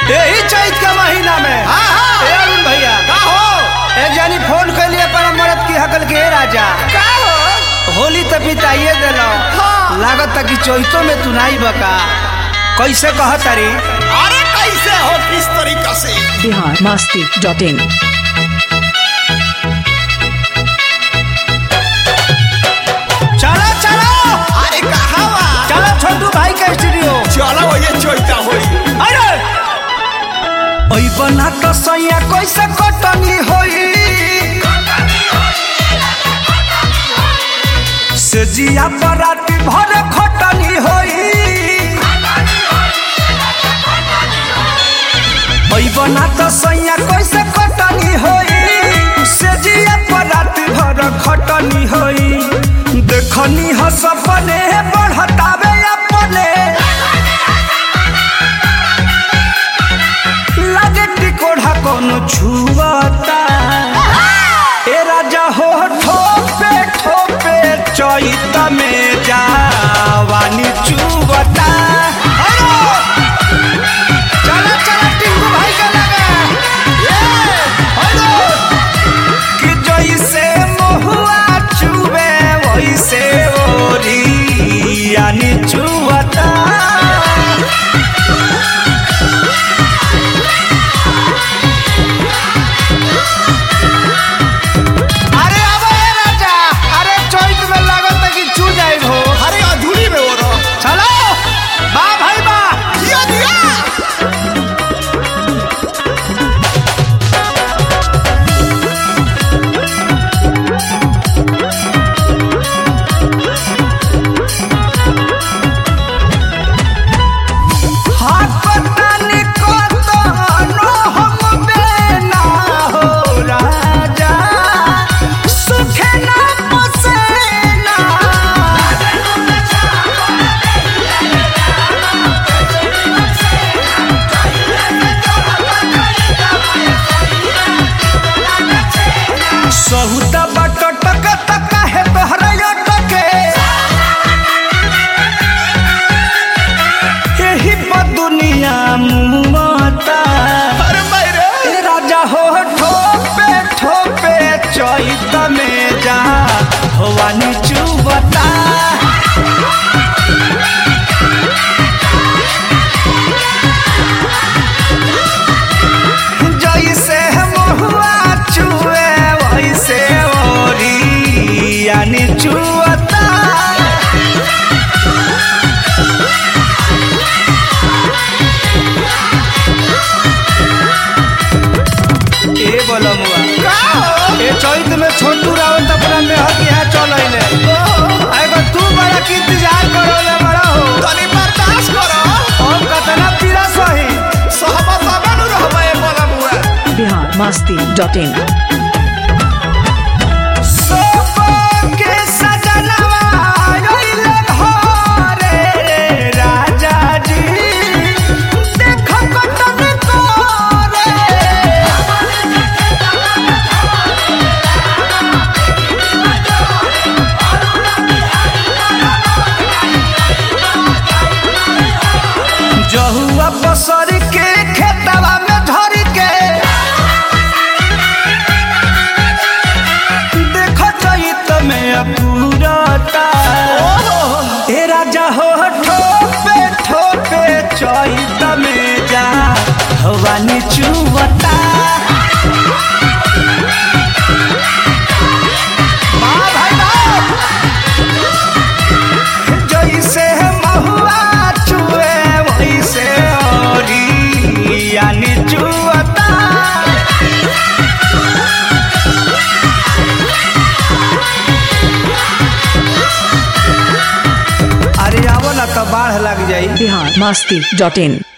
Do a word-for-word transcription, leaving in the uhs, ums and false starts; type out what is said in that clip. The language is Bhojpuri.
यही चैत के महीना में हाँ हाँ ए अरुण भैया का हो एक जानी फोन कर लिए पर मरद की हकल के राजा का हो होली तो बिताइए दिलो हाँ। लागत कि चैतो में तू नहीं बका कैसे कह तारी अरे कैसे हो किस तरीका से बिहार मस्ती डॉट इन चलो चलो अरे कहाँ बा चलो छोटू भाई के स्टूडियो चलो ये चोइता होई अरे ओई बना तो सैया कैसे कटनी होई से जिया बराती भर खटनी होई ओई बना तो सैया कैसे कटनी होई से जिया बराती भर खटनी होई देखनी ह सपने बढ़तावे अपने लागे टिकोढ़ा कोनो छुआता ए राजा हो ठोपे ठोपे चैत में जावानी चुवता चला चला टिंकू भाई के लगे कि जैसे महुआ चुवे वैसे ओरी यानी चुवता अरे अब ए राजा अरे चैत में लागत कि चू जाए हो अरे अधूरी में हो रहा चलो बा भाई बा दिया दिया हाथ पतानी को तो नो हम बेना हो राजा सुखे ना पसेना सहुदा बाट टक तक है तोहरा टके यही पर दुनिया मुआता अरे मेरे ए राजा हो ठोपे ठोपे चैत में जा भवानी चुबता जैसे महुआ चुए वैसे ओरी यानी चुअता ए बोला मुआ का हो ए चैत में छोटू रावत अपना मेहर के यहाँ चल अइले एगो तू बड़ा की इंतजार करोले बड़ा हो तनी बर्दाश्त करो और कतना पीरा सही सहमत अबनु रहबे बोला मुआ बिहार मस्ती डॉट इन के सजनवा अइले घरे राजा जी देख कतन करे जहुआ बसर के खेतवा में धर के देख चैत में पूरता ए राजा हो ठोपे ठोपे चैत में जा हवानी चुवता वाह भाई वाह जैसे महुआ चुए वैसे ओरी यानी चुअता अरे आवो ना तो बाढ़ लग जाई बिहार मस्ती डॉट इन